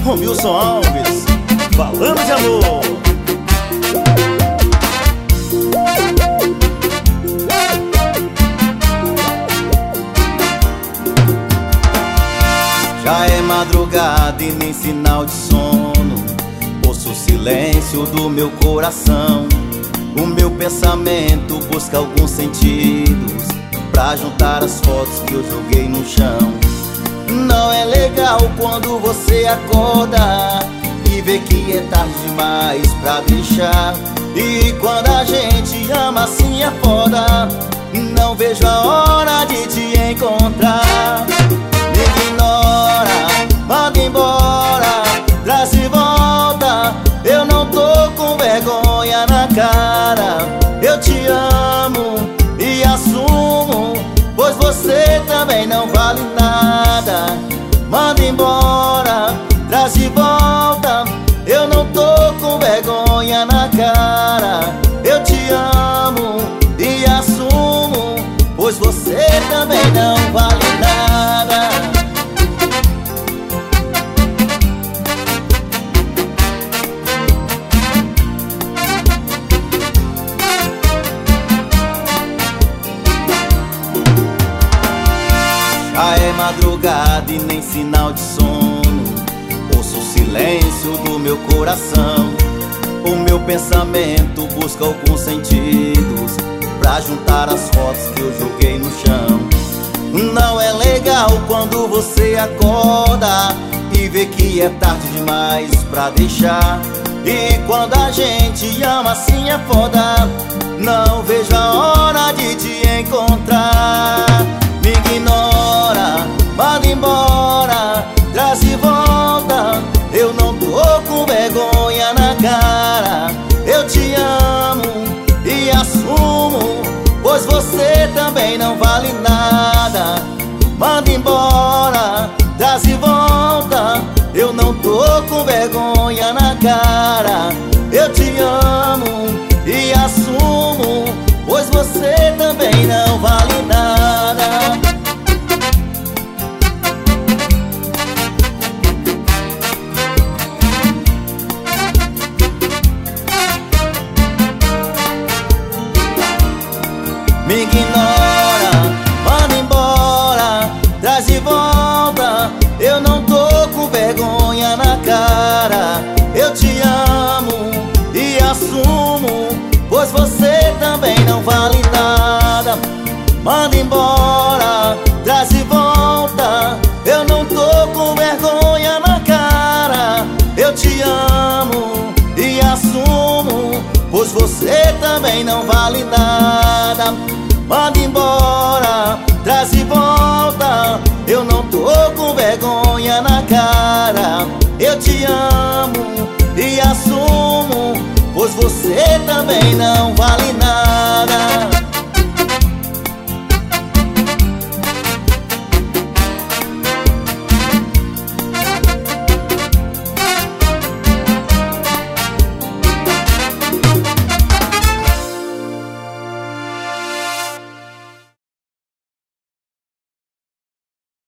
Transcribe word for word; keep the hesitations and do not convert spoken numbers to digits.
Romilson Alves, falando de amor. Já é madrugada e nem sinal de sono. Ouço o silêncio do meu coração. O meu pensamento busca alguns sentidos pra juntar as fotos que eu joguei no chão. Não é legal quando você acorda e vê que é tarde demais pra deixar. E quando a gente ama assim é foda. Não vejo a hora de te encontrar. Me ignora, manda embora, traz de volta. Eu não tô com vergonha na cara. Eu te amo e assumo, pois você também não vale nada. Manda embora, traz de volta. Eu não tô com vergonha na cara. Eu te amo e assumo, pois você também não vale nada. Já é madrugada e nem sinal de sono. Ouço o silêncio do meu coração. O meu pensamento busca alguns sentidos pra juntar as fotos que eu joguei no chão. Não é legal quando você acorda e vê que é tarde demais pra deixar. E quando a gente ama assim é foda. Não vejo a hora de te encontrar. Me ignora, manda embora, traz de volta. Eu não tô com vergonha na cara. Eu te amo e assumo, pois você também não vale nada. Manda embora, traz de volta. Eu não tô com vergonha na cara. Eu te amo e assumo, pois você também não vale nada. Me ignora, manda embora, traz de volta. Eu não tô com vergonha na cara. Eu te amo e assumo, pois você também não vale nada. Manda embora, traz de volta. Eu não tô com vergonha na cara. Eu te amo e assumo, pois você também não vale nada. Manda embora, traz de volta. Eu não tô com vergonha na cara. Eu te amo e assumo,